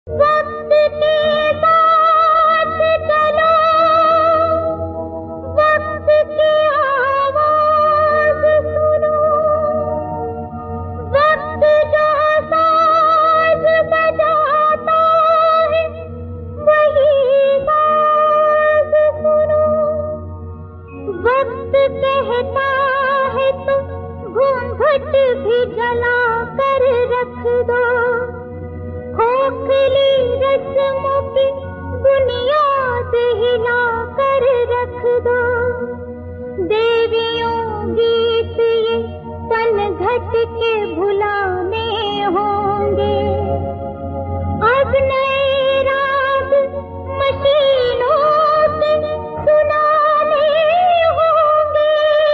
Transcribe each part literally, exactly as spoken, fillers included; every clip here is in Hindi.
वक्त के साथ चलो, वक्त की आवाज सुनो, वक्त जो साज बजाता है वही साज सुनो। वक्त कहता है तुम घूंघट भी जला कर रख दो, खोखली रस्मों की बुनियाद हिला कर रख दो। देवियों गीत ये तन घट के भुलाने होंगे, अब नए राग मशीनों के सुनाने होंगे।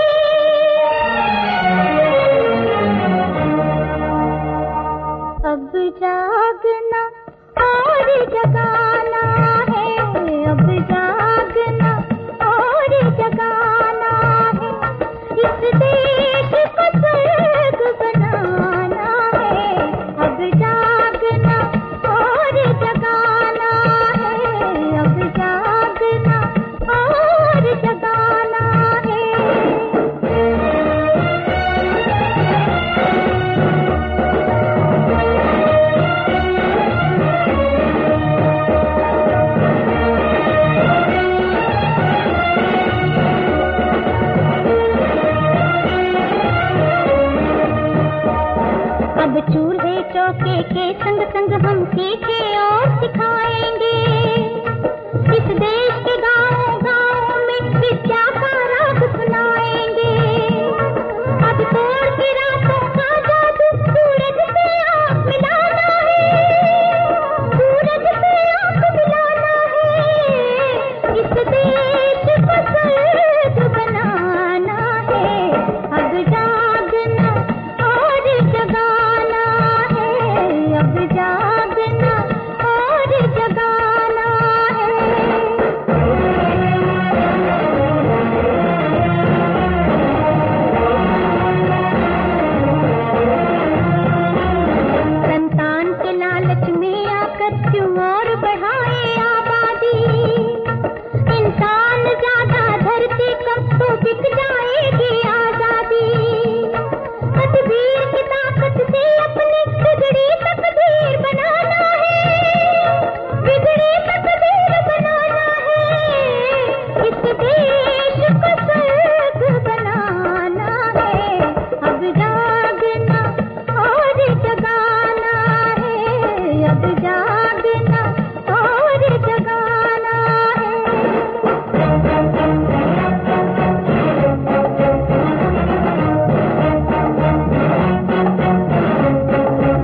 अब जागना और जगाना है, अब जागना और जगाना है, इस देश को स्वर्ग बनाना है। अब जागना और जगाना है, अब जागना और जगाना है। अब चूल्हे चौके के संग संग हम सीखे और सिखाएंगे, इस देश के गाँव गाँव में विद्या का राग सुनाएंगे। अब तोड़ के रातों का जादू सूरज से आँख मिलाना है, सूरज से आँख मिलाना है, इस देश को स्वर्ग बनाना है। अब जागना और जगाना है, अब जागना और जगाना है। संतान के लालच में आकर क्यों और बढ़ाए आबादी, इंसान ज्यादा धरती कब तो बिक जाएगी आजादी। तदबीर की ताकत से अपनी बिगड़ी तकदीर बनाना है, बिगड़ी तकदीर बनाना है, इस देश को स्वर्ग बनाना है। अब जागना और जगाना है, अब जागना और जगाना है।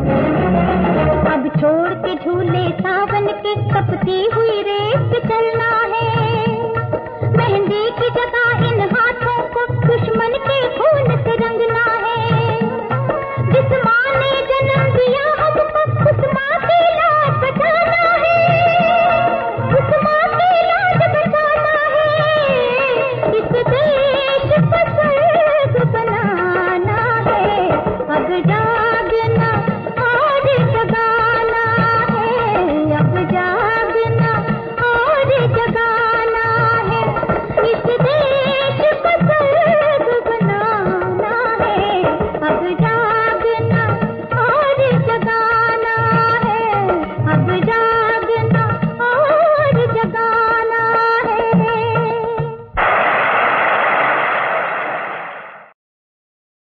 अब छोड़ के झूले सावन के तपती हुई रेत पे चलना